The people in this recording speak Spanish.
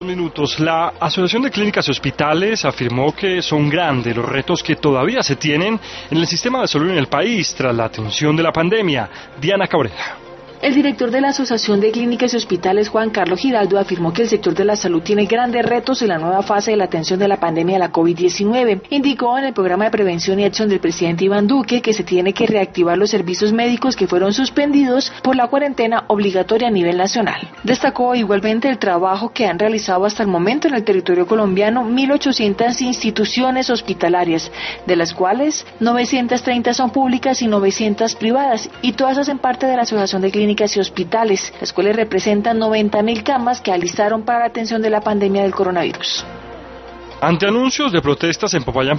Minutos. La Asociación de Clínicas y Hospitales afirmó que son grandes los retos que todavía se tienen en el sistema de salud en el país tras la atención de la pandemia. Diana Cabrera. El director de la Asociación de Clínicas y Hospitales, Juan Carlos Giraldo, afirmó que el sector de la salud tiene grandes retos en la nueva fase de la atención de la pandemia de la COVID-19. Indicó en el programa de prevención y acción del presidente Iván Duque que se tiene que reactivar los servicios médicos que fueron suspendidos por la cuarentena obligatoria a nivel nacional. Destacó igualmente el trabajo que han realizado hasta el momento en el territorio colombiano 1.800 instituciones hospitalarias, de las cuales 930 son públicas y 900 privadas, y todas hacen parte de la Asociación de Clínicas y Hospitales, las cuales representan 90.000 camas que alistaron para la atención de la pandemia del coronavirus. Ante anuncios de protestas en Popayán,